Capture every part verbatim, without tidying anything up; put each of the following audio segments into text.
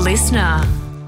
listener.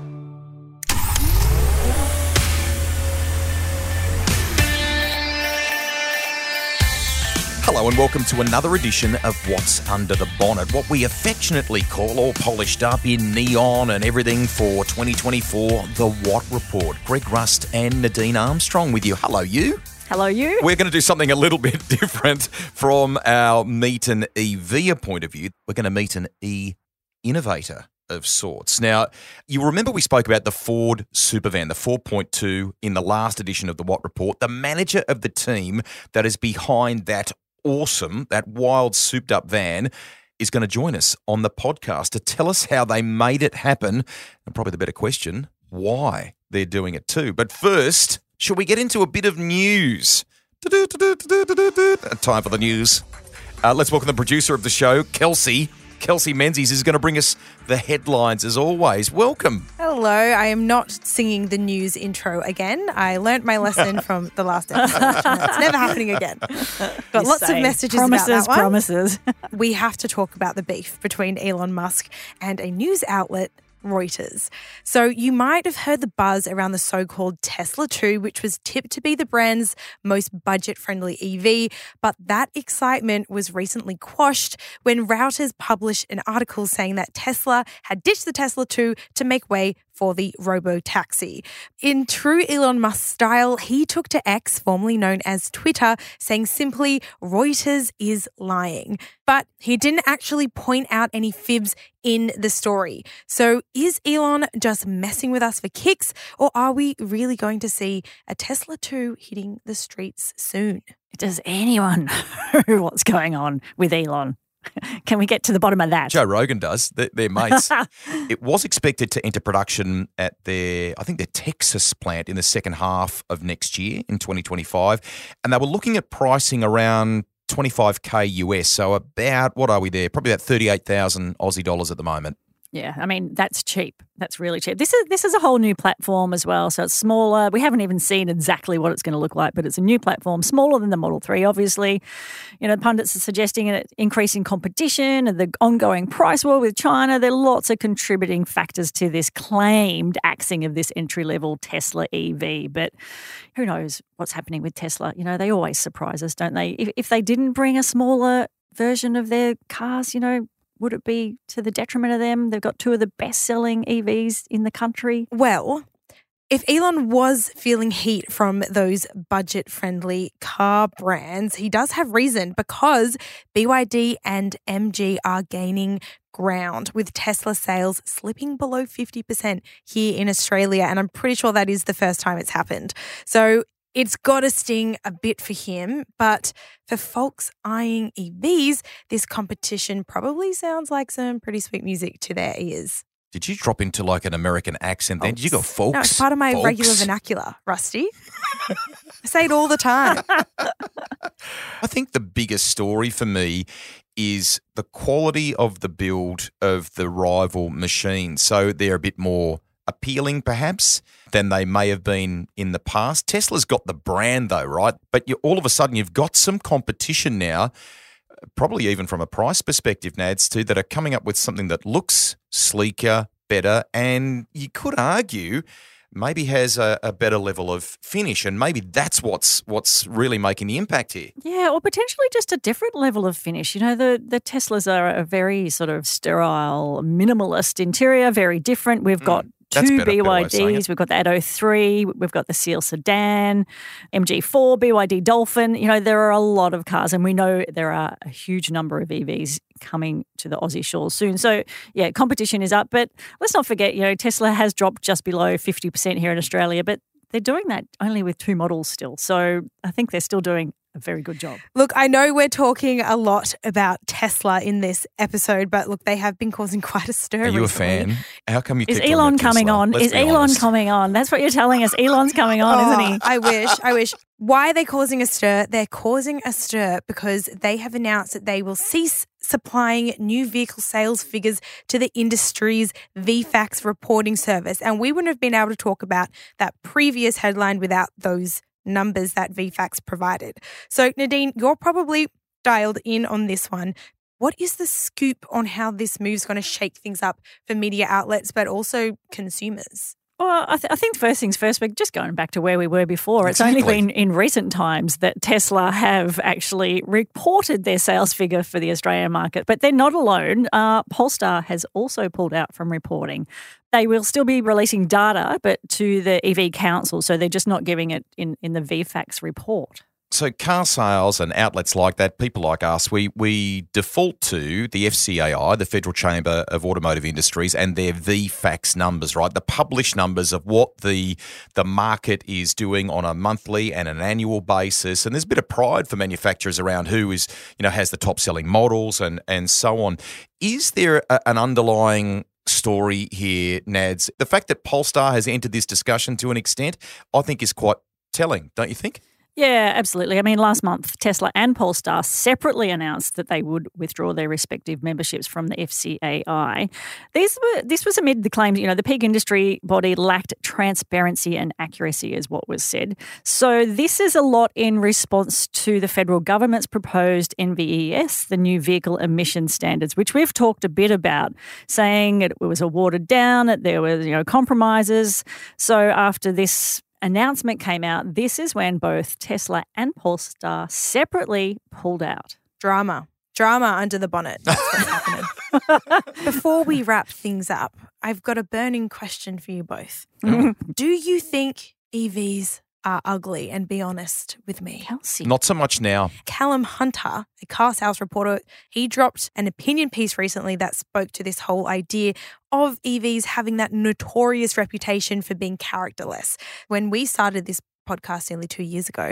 Hello and welcome to another edition of What's Under the Bonnet, what we affectionately call, all polished up in neon and everything for twenty twenty-four, The What Report. Greg Rust and Nadine Armstrong with you. Hello, you. Hello, you. We're going to do something a little bit different from our Meet an E V point of view. We're going to meet an E-innovator of sorts. Now, you remember we spoke about the Ford Supervan, the four point two, in the last edition of The What Report. The manager of the team that is behind that awesome, that wild souped-up van is going to join us on the podcast to tell us how they made it happen, and probably the better question, why they're doing it too. But first, shall we get into a bit of news? Time for the news. Uh, let's welcome the producer of the show, Kelsey. Kelsey Menzies is going to bring us the headlines as always. Welcome. Hello. I am not singing the news intro again. I learnt my lesson from the last episode. It's never happening again. Got lots saying, of messages promises, about that one. Promises, We have to talk about the beef between Elon Musk and a news outlet, Reuters. So you might have heard the buzz around the so-called Tesla two, which was tipped to be the brand's most budget-friendly E V, but that excitement was recently quashed when Reuters published an article saying that Tesla had ditched the Tesla two to make way for the robo-taxi. In true Elon Musk style, he took to X, formerly known as Twitter, saying simply, Reuters is lying. But he didn't actually point out any fibs in the story. So is Elon just messing with us for kicks, or are we really going to see a Tesla two hitting the streets soon? Does anyone know what's going on with Elon? Can we get to the bottom of that? Joe Rogan does. They're, they're mates. It was expected to enter production at their, I think, their Texas plant in the second half of next year in twenty twenty-five. And they were looking at pricing around twenty-five K U S. So about, what are we there? Probably about thirty-eight thousand Aussie dollars at the moment. Yeah, I mean, that's cheap. That's really cheap. This is this is a whole new platform as well, so it's smaller. We haven't even seen exactly what it's going to look like, but it's a new platform, smaller than the Model three, obviously. You know, pundits are suggesting an increasing competition and the ongoing price war with China. There are lots of contributing factors to this claimed axing of this entry-level Tesla E V, but who knows what's happening with Tesla. You know, they always surprise us, don't they? If, if they didn't bring a smaller version of their cars, you know, would it be to the detriment of them? They've got two of the best-selling E Vs in the country. Well, if Elon was feeling heat from those budget-friendly car brands, he does have reason, because B Y D and M G are gaining ground with Tesla sales slipping below fifty percent here in Australia, and I'm pretty sure that is the first time it's happened. So it's got to sting a bit for him, but for folks eyeing E Vs, this competition probably sounds like some pretty sweet music to their ears. Did you drop into like an American accent then? Did you go folks? No, it's part of my folks? regular vernacular, Rusty. I say it all the time. I think the biggest story for me is the quality of the build of the rival machines. So they're a bit more appealing perhaps than they may have been in the past. Tesla's got the brand though, right? But you, all of a sudden you've got some competition now, probably even from a price perspective, Nads, too, that are coming up with something that looks sleeker, better, and you could argue maybe has a, a better level of finish, and maybe that's what's what's really making the impact here. Yeah, or potentially just a different level of finish. You know, the, the Teslas are a very sort of sterile, minimalist interior, very different. We've got mm. That's Two better, B Y better way of Ds. We've got the Atto three. We've got the Seal Sedan, M G four, B Y D Dolphin. You know, there are a lot of cars, and we know there are a huge number of E Vs coming to the Aussie shores soon. So, yeah, competition is up. But let's not forget, you know, Tesla has dropped just below fifty percent here in Australia, but they're doing that only with two models still. So I think they're still doing a very good job. Look, I know we're talking a lot about Tesla in this episode, but look, they have been causing quite a stir. Are you recently. a fan? How come you Is keep Elon talking about coming Tesla? on? Let's Is be Elon honest. coming on? That's what you're telling us. Elon's coming on, Oh, isn't he? I wish, I wish. Why are they causing a stir? They're causing a stir because they have announced that they will cease supplying new vehicle sales figures to the industry's V FAX reporting service. And we wouldn't have been able to talk about that previous headline without those numbers that V FAX provided. So, Nadine, you're probably dialed in on this one. What is the scoop on how this move's going to shake things up for media outlets, but also consumers? Well, I, th- I think first things first, we're just going back to where we were before. It's Exactly. only been in recent times that Tesla have actually reported their sales figure for the Australian market. But they're not alone. Uh, Polestar has also pulled out from reporting. They will still be releasing data, but to the E V Council, so they're just not giving it in, in the V FAX report. So car sales and outlets like that, people like us, we we default to the F C A I, the Federal Chamber of Automotive Industries, and their V FAX numbers, right? The published numbers of what the the market is doing on a monthly and an annual basis. And there's a bit of pride for manufacturers around who is, you know, has the top selling models and and so on. Is there a, an underlying story here, Nads? The fact that Polestar has entered this discussion to an extent, I think is quite telling, don't you think? Yeah, absolutely. I mean, last month, Tesla and Polestar separately announced that they would withdraw their respective memberships from the F C A I. These were, this was amid the claims, you know, the peak industry body lacked transparency and accuracy, is what was said. So this is a lot in response to the federal government's proposed N V E S, the new vehicle emission standards, which we've talked a bit about, saying it was watered down, that there were, you know, compromises. So after this announcement came out, this is when both Tesla and Polestar separately pulled out. Drama. Drama under the bonnet. That's what's happening. Before we wrap things up, I've got a burning question for you both. Do you think E Vs are ugly? And be honest with me. Kelsey. Not so much now. Callum Hunter, a car sales reporter, he dropped an opinion piece recently that spoke to this whole idea of E Vs having that notorious reputation for being characterless. When we started this podcast nearly two years ago,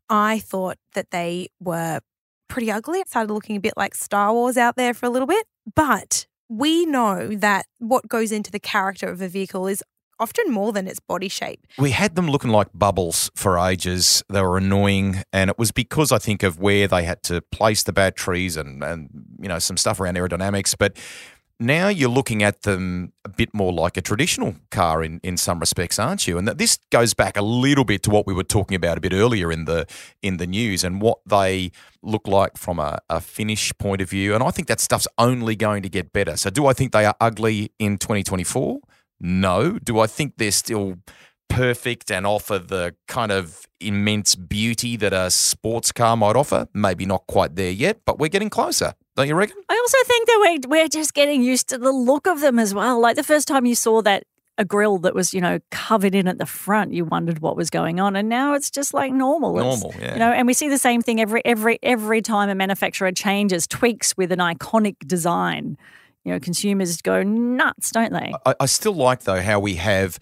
I thought that they were pretty ugly. It started looking a bit like Star Wars out there for a little bit. But we know that what goes into the character of a vehicle is often more than its body shape. We had them looking like bubbles for ages. They were annoying, and it was because I think of where they had to place the batteries and, and you know, some stuff around aerodynamics. But now you're looking at them a bit more like a traditional car in, in some respects, aren't you? And that this goes back a little bit to what we were talking about a bit earlier in the in the news and what they look like from a, a finish point of view. And I think that stuff's only going to get better. So do I think they are ugly in twenty twenty-four? No. Do I think they're still perfect and offer the kind of immense beauty that a sports car might offer? Maybe not quite there yet, but we're getting closer. Don't you reckon? I also think that we're, we're just getting used to the look of them as well. Like the first time you saw that a grille that was, you know, covered in at the front, you wondered what was going on. And now it's just like normal. Normal, it's, yeah. You know, and we see the same thing every every every time a manufacturer changes, tweaks with an iconic design. You know, consumers go nuts, don't they? I, I still like, though, how we have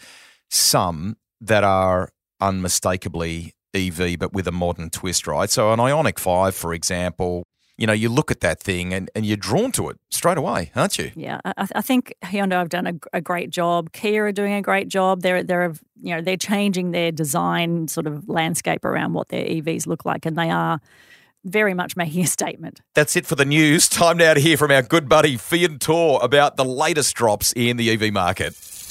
some that are unmistakably E V, but with a modern twist, right? So an Ioniq five, for example, you know, you look at that thing and, and you're drawn to it straight away, aren't you? Yeah, I, I think Hyundai have done a, a great job. Kia are doing a great job. They're they're you know they're changing their design sort of landscape around what their E Vs look like, and they are very much making a statement. That's it for the news. Time now to hear from our good buddy Fian Tor about the latest drops in the E V market.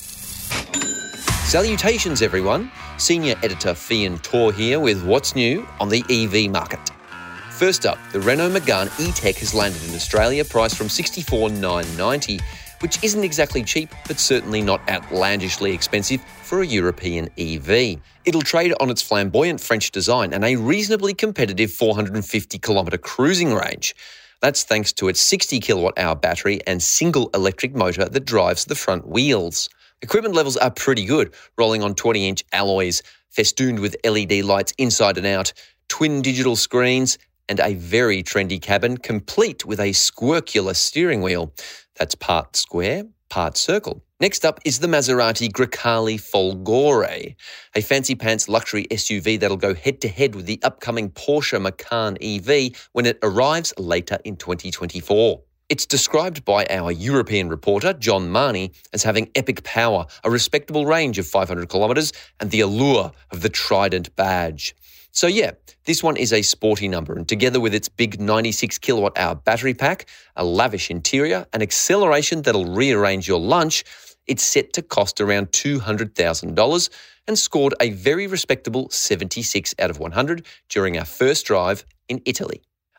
Salutations, everyone. Senior Editor Fian Tor here with what's new on the E V market. First up, the Renault Megane E-Tech has landed in Australia, priced from sixty-four thousand nine hundred ninety dollars, which isn't exactly cheap, but certainly not outlandishly expensive for a European E V. It'll trade on its flamboyant French design and a reasonably competitive four hundred fifty kilometre cruising range. That's thanks to its sixty kilowatt hour battery and single electric motor that drives the front wheels. Equipment levels are pretty good, rolling on twenty inch alloys, festooned with L E D lights inside and out, twin digital screens, and a very trendy cabin complete with a squircular steering wheel. That's part square, part circle. Next up is the Maserati Grecale Folgore, a fancy pants luxury S U V that'll go head-to-head with the upcoming Porsche Macan E V when it arrives later in twenty twenty-four. It's described by our European reporter, John Marnie, as having epic power, a respectable range of five hundred kilometres, and the allure of the Trident badge. So yeah, this one is a sporty number, and together with its big ninety-six kilowatt hour battery pack, a lavish interior, and acceleration that'll rearrange your lunch, it's set to cost around two hundred thousand dollars and scored a very respectable seventy-six out of one hundred during our first drive in Italy.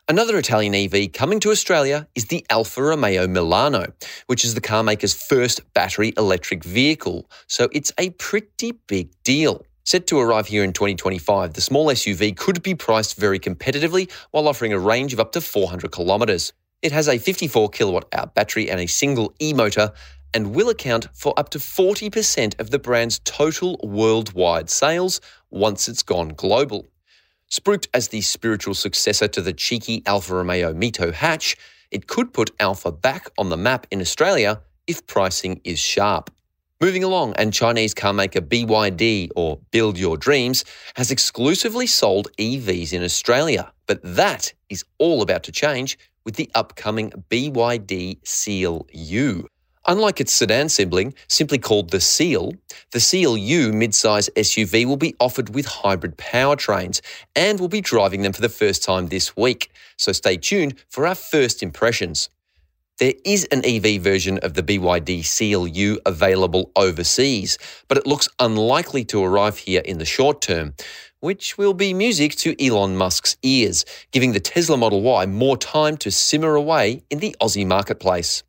Another Italian E V coming to Australia is the Alfa Romeo Milano, which is the car maker's first battery electric vehicle, so it's a pretty big deal. Set to arrive here in twenty twenty-five, the small S U V could be priced very competitively while offering a range of up to four hundred kilometres. It has a fifty-four kilowatt hour battery and a single e-motor, and will account for up to forty percent of the brand's total worldwide sales once it's gone global. Spruiked as the spiritual successor to the cheeky Alfa Romeo Mito hatch, it could put Alfa back on the map in Australia if pricing is sharp. Moving along, and Chinese car maker B Y D, or Build Your Dreams, has exclusively sold E Vs in Australia, but that is all about to change with the upcoming B Y D Seal U. Unlike its sedan sibling, simply called the Seal, the Seal U midsize S U V will be offered with hybrid powertrains and will be driving them for the first time this week, so stay tuned for our first impressions. There is an E V version of the B Y D Seal U available overseas, but it looks unlikely to arrive here in the short term, which will be music to Elon Musk's ears, giving the Tesla Model Y more time to simmer away in the Aussie marketplace.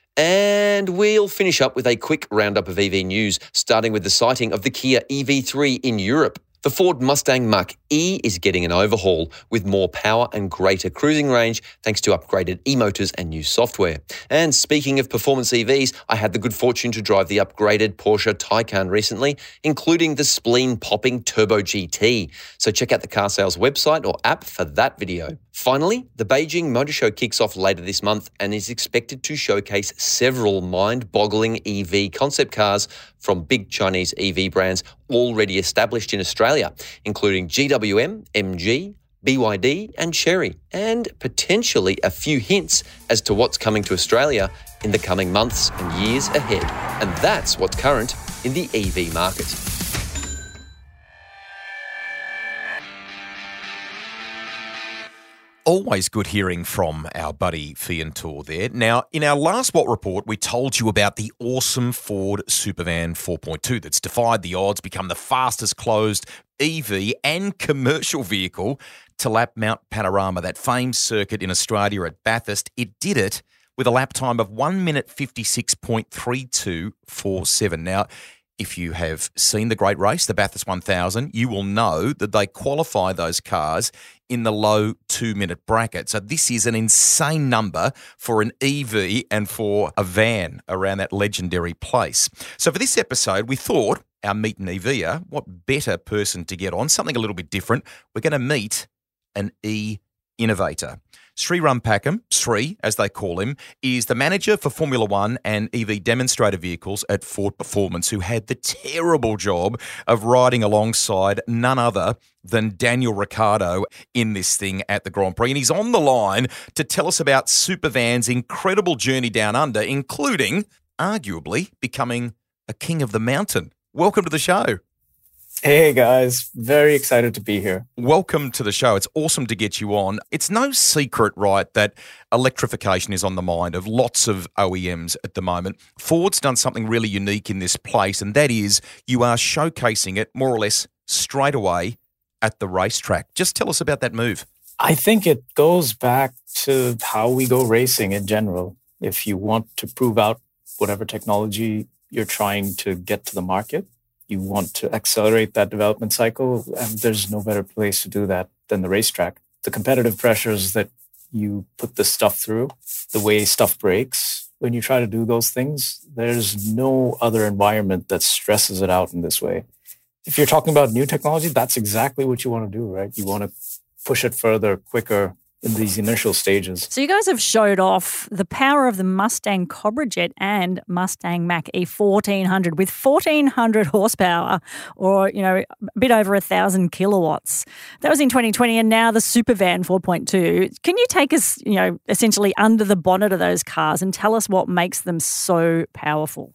And we'll finish up with a quick roundup of E V news, starting with the sighting of the Kia E V three in Europe. The Ford Mustang Mach-E is getting an overhaul with more power and greater cruising range thanks to upgraded e-motors and new software. And speaking of performance E Vs, I had the good fortune to drive the upgraded Porsche Taycan recently, including the spleen-popping Turbo G T. So check out the car sales website or app for that video. Finally, the Beijing Motor Show kicks off later this month and is expected to showcase several mind-boggling E V concept cars from big Chinese E V brands already established in Australia, including G W M, M G, B Y D and Chery, and potentially a few hints as to what's coming to Australia in the coming months and years ahead. And that's what's current in the E V market. Always good hearing from our buddy Fiantor there. Now, in our last What Report, we told you about the awesome Ford Supervan four point two that's defied the odds, become the fastest closed E V and commercial vehicle to lap Mount Panorama, that famed circuit in Australia at Bathurst. It did it with a lap time of one minute fifty-six point three two four seven. Now, if you have seen the great race, the Bathurst one thousand, you will know that they qualify those cars in the low two-minute bracket. So this is an insane number for an E V and for a van around that legendary place. So for this episode, we thought our Meet an E V-er, what better person to get on, something a little bit different. We're going to meet an E-innovator. Sri Rampakam, Sri, as they call him, is the manager for Formula One and E V demonstrator vehicles at Ford Performance, who had the terrible job of riding alongside none other than Daniel Ricciardo in this thing at the Grand Prix. And he's on the line to tell us about Supervan's incredible journey down under, including, arguably, becoming a king of the mountain. Welcome to the show. Hey guys, very excited to be here. Welcome to the show. It's awesome to get you on. It's no secret, right, that electrification is on the mind of lots of O E Ms at the moment. Ford's done something really unique in this place, and that is you are showcasing it more or less straight away at the racetrack. Just tell us about that move. I think it goes back to how we go racing in general. If you want to prove out whatever technology you're trying to get to the market, you want to accelerate that development cycle, and there's no better place to do that than the racetrack. The competitive pressures that you put this stuff through, the way stuff breaks when you try to do those things, there's no other environment that stresses it out in this way. If you're talking about new technology, that's exactly what you want to do, right? You want to push it further, quicker, in these initial stages. So you guys have showed off the power of the Mustang Cobra Jet and Mustang Mach-E fourteen hundred with fourteen hundred horsepower, or, you know, a bit over a thousand kilowatts. That was in twenty twenty, and now the Supervan four point two. Can you take us, you know, essentially under the bonnet of those cars and tell us what makes them so powerful?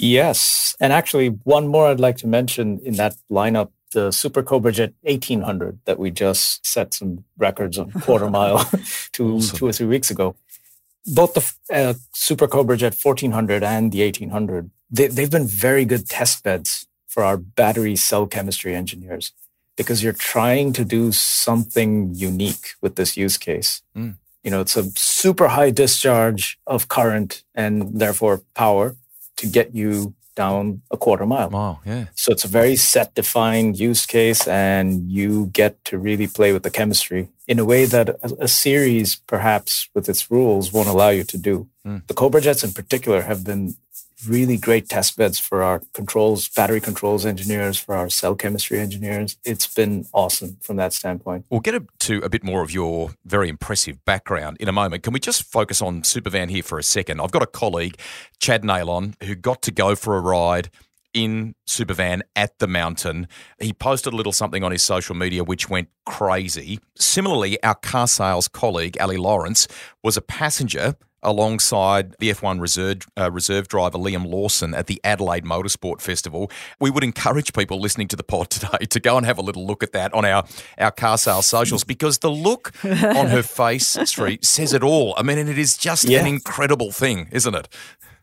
Yes. And actually, one more I'd like to mention in that lineup, the Super Cobra Jet eighteen hundred that we just set some records on quarter mile two, awesome. two or three weeks ago. Both the uh, Super Cobra Jet fourteen hundred and the eighteen hundred, they, they've been very good test beds for our battery cell chemistry engineers, because you're trying to do something unique with this use case. Mm. You know, it's a super high discharge of current and therefore power to get you down a quarter mile. Wow, yeah. So it's a very set defined use case, and you get to really play with the chemistry in a way that a, a series, perhaps with its rules, won't allow you to do. Mm. The Cobra Jets in particular have been really great test beds for our controls, battery controls engineers, for our cell chemistry engineers. It's been awesome from that standpoint. We'll get to a bit more of your very impressive background in a moment. Can we just focus on Supervan here for a second? I've got a colleague, Chad Nalon, who got to go for a ride in Supervan at the mountain. He posted a little something on his social media which went crazy. Similarly, our car sales colleague, Ali Lawrence, was a passenger alongside the F one reserve, uh, reserve driver Liam Lawson at the Adelaide Motorsport Festival. We would encourage people listening to the pod today to go and have a little look at that on our, our car sales socials, because the look on her face, Sri, says it all. I mean, and it is just yeah. an incredible thing, isn't it?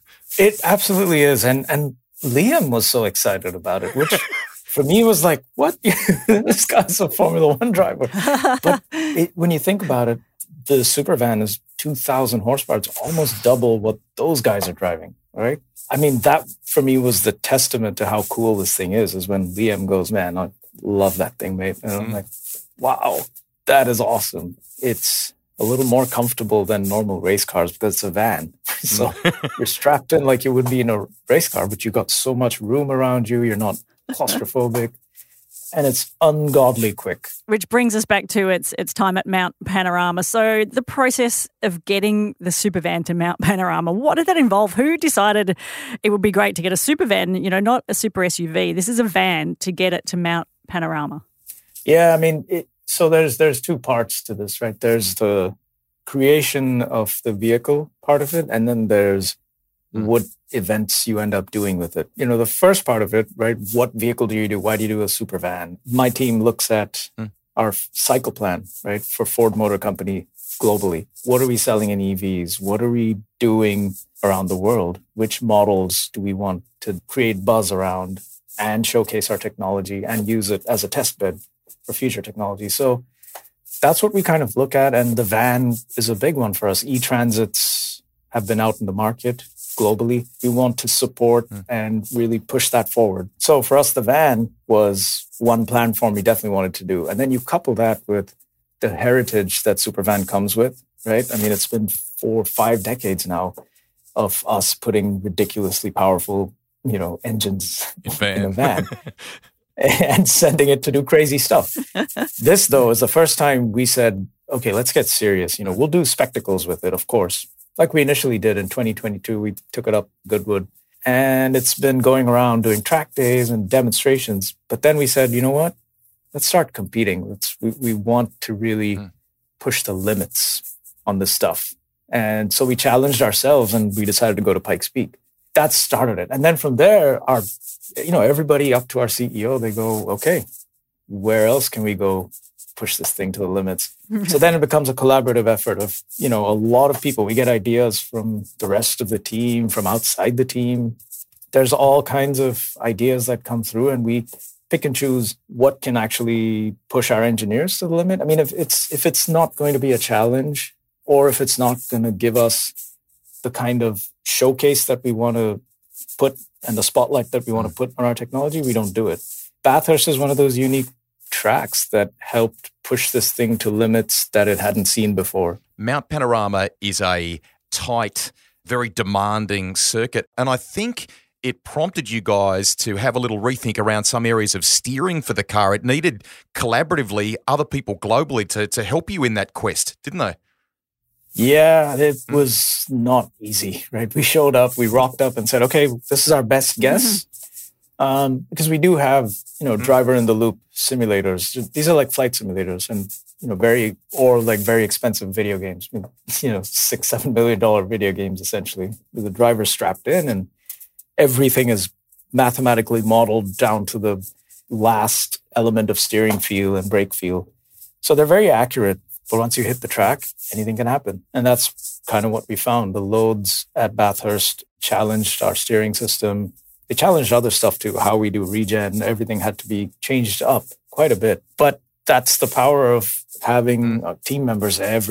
It absolutely is. And, and Liam was so excited about it, which for me was like, what? This guy's a Formula One driver. But it, when you think about it, the Supervan is two thousand horsepower. It's almost double what those guys are driving, right? I mean, that for me was the testament to how cool this thing is, is when Liam goes, man, I love that thing, mate. And I'm like, wow, that is awesome. It's a little more comfortable than normal race cars because it's a van. So you're strapped in like you would be in a race car, but you've got so much room around you. You're not claustrophobic. And it's ungodly quick. Which brings us back to its its time at Mount Panorama. So the process of getting the Supervan to Mount Panorama, what did that involve? Who decided it would be great to get a Supervan, you know, not a super S U V? This is a van to get it to Mount Panorama. Yeah, I mean, it, so there's there's two parts to this, right? There's the creation of the vehicle part of it, and then there's mm. what events you end up doing with it. You know, the first part of it, right? What vehicle do you do? Why do you do a super van? My team looks at mm. our cycle plan, right? For Ford Motor Company globally. What are we selling in E Vs? What are we doing around the world? Which models do we want to create buzz around and showcase our technology and use it as a test bed for future technology? So that's what we kind of look at. And the van is a big one for us. E-Transits have been out in the market globally. We want to support mm. and really push that forward. So for us, the van was one platform we definitely wanted to do. And then you couple that with the heritage that Supervan comes with, right? I mean, it's been four, five decades now of us putting ridiculously powerful, you know, engines in a van and sending it to do crazy stuff. This, though, is the first time we said, okay, let's get serious. You know, we'll do spectacles with it, of course. Like we initially did in twenty twenty-two, we took it up Goodwood, and it's been going around doing track days and demonstrations. But then we said, you know what? Let's start competing. Let's we, we want to really mm. push the limits on this stuff. And so we challenged ourselves, and we decided to go to Pikes Peak. That started it. And then from there, our you know everybody up to our C E O, they go, okay, where else can we go push this thing to the limits? So then it becomes a collaborative effort of, you know, a lot of people. We get ideas from the rest of the team, from outside the team. There's all kinds of ideas that come through, and we pick and choose what can actually push our engineers to the limit. I mean, if it's if it's not going to be a challenge, or if it's not going to give us the kind of showcase that we want to put and the spotlight that we want to put on our technology, we don't do it. Bathurst is one of those unique tracks that helped push this thing to limits that it hadn't seen before. Mount Panorama is a tight, very demanding circuit. And I think it prompted you guys to have a little rethink around some areas of steering for the car. It needed collaboratively other people globally to, to help you in that quest, didn't they? Yeah, it was not easy, right? We showed up, we rocked up and said, okay, this is our best guess. Mm-hmm. Um, because we do have, you know, driver in the loop simulators. These are like flight simulators and, you know, very, or like very expensive video games, you know, six, seven billion dollar video games, essentially. The driver's strapped in and everything is mathematically modeled down to the last element of steering feel and brake feel. So they're very accurate, but once you hit the track, anything can happen. And that's kind of what we found. The loads at Bathurst challenged our steering system. They challenged other stuff too, how we do regen. Everything had to be changed up quite a bit. But that's the power of having uh, team members everywhere.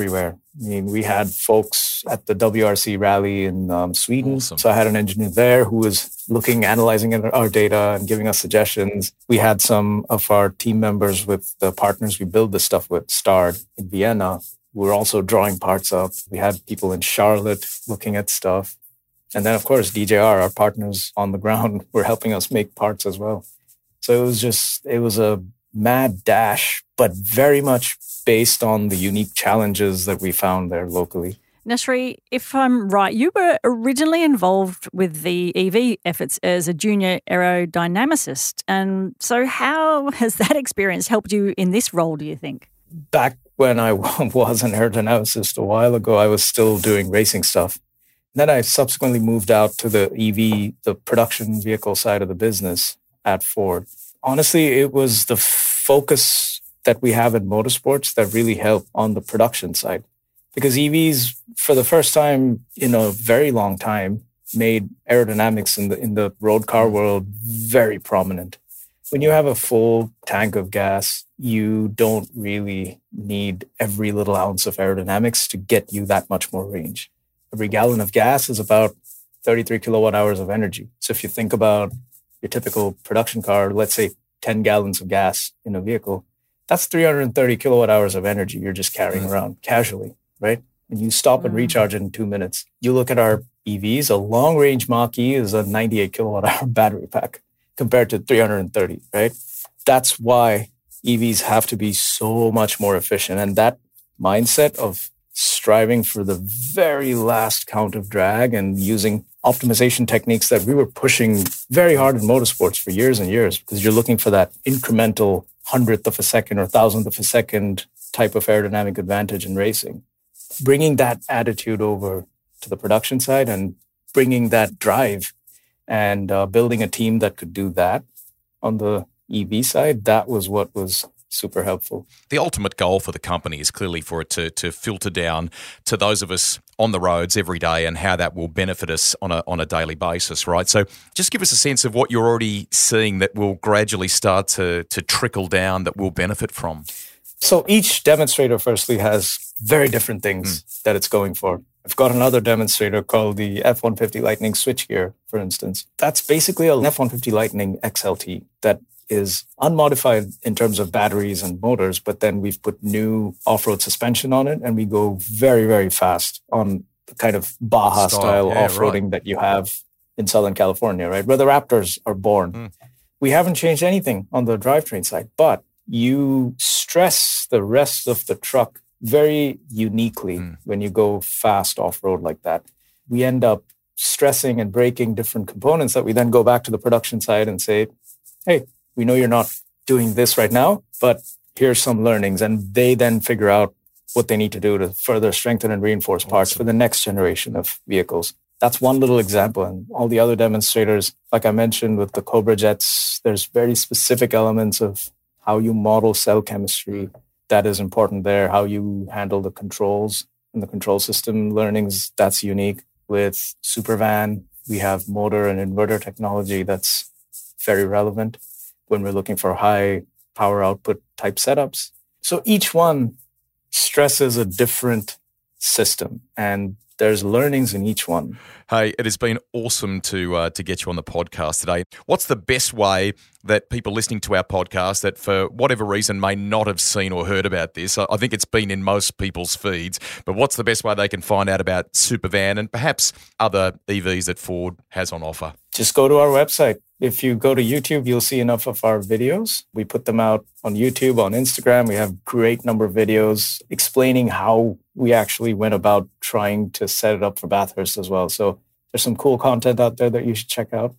I mean, we had folks at the W R C rally in um, Sweden. Awesome. So I had an engineer there who was looking, analyzing our data and giving us suggestions. We had some of our team members with the partners we build this stuff with, Stard in Vienna. We were also drawing parts up. We had people in Charlotte looking at stuff. And then, of course, D J R, our partners on the ground, were helping us make parts as well. So it was just, it was a mad dash, but very much based on the unique challenges that we found there locally. Nasri, if I'm right, you were originally involved with the E V efforts as a junior aerodynamicist. And so how has that experience helped you in this role, do you think? Back when I was an aerodynamicist a while ago, I was still doing racing stuff. Then I subsequently moved out to the E V, the production vehicle side of the business at Ford. Honestly, it was the focus that we have in motorsports that really helped on the production side. Because E Vs, for the first time in a very long time, made aerodynamics in the in the road car world very prominent. When you have a full tank of gas, you don't really need every little ounce of aerodynamics to get you that much more range. Every gallon of gas is about thirty-three kilowatt hours of energy. So if you think about your typical production car, let's say ten gallons of gas in a vehicle, that's three hundred thirty kilowatt hours of energy you're just carrying around casually, right? And you stop and recharge it in two minutes. You look at our E Vs, a long-range Mach-E is a ninety-eight kilowatt hour battery pack compared to three hundred thirty, right? That's why E Vs have to be so much more efficient. And that mindset of striving for the very last count of drag and using optimization techniques that we were pushing very hard in motorsports for years and years, because you're looking for that incremental hundredth of a second or thousandth of a second type of aerodynamic advantage in racing. Bringing that attitude over to the production side and bringing that drive and uh, building a team that could do that on the E V side, that was what was super helpful. The ultimate goal for the company is clearly for it to to filter down to those of us on the roads every day and how that will benefit us on a on a daily basis, right? So just give us a sense of what you're already seeing that will gradually start to to trickle down that we'll benefit from. So each demonstrator firstly has very different things mm. that it's going for. I've got another demonstrator called the F one fifty Lightning switchgear, for instance. That's basically an F one fifty Lightning X L T that is unmodified in terms of batteries and motors, but then we've put new off-road suspension on it and we go very, very fast on the kind of Baja style, style yeah, off-roading right. that you have in Southern California, right? Where the Raptors are born. Mm. We haven't changed anything on the drivetrain side, but you stress the rest of the truck very uniquely mm. when you go fast off-road like that. We end up stressing and breaking different components that we then go back to the production side and say, hey, we know you're not doing this right now, but here's some learnings. And they then figure out what they need to do to further strengthen and reinforce parts awesome. for the next generation of vehicles. That's one little example. And all the other demonstrators, like I mentioned with the Cobra Jets, there's very specific elements of how you model cell chemistry that is important there, how you handle the controls and the control system learnings, that's unique. With Supervan, we have motor and inverter technology that's very relevant when we're looking for high power output type setups. So each one stresses a different system and there's learnings in each one. Hey, it has been awesome to uh, to get you on the podcast today. What's the best way that people listening to our podcast that for whatever reason may not have seen or heard about this? I think it's been in most people's feeds, but what's the best way they can find out about Supervan and perhaps other E Vs that Ford has on offer? Just go to our website. If you go to YouTube, you'll see enough of our videos. We put them out on YouTube, on Instagram. We have a great number of videos explaining how we actually went about trying to set it up for Bathurst as well. So there's some cool content out there that you should check out.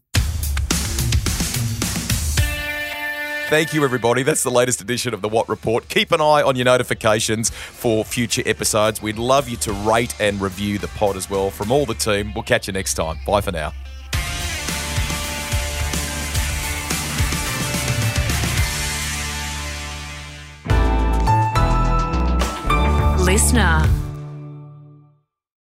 Thank you, everybody. That's the latest edition of the Watt Report. Keep an eye on your notifications for future episodes. We'd love you to rate and review the pod as well. From all the team, we'll catch you next time. Bye for now. Listener.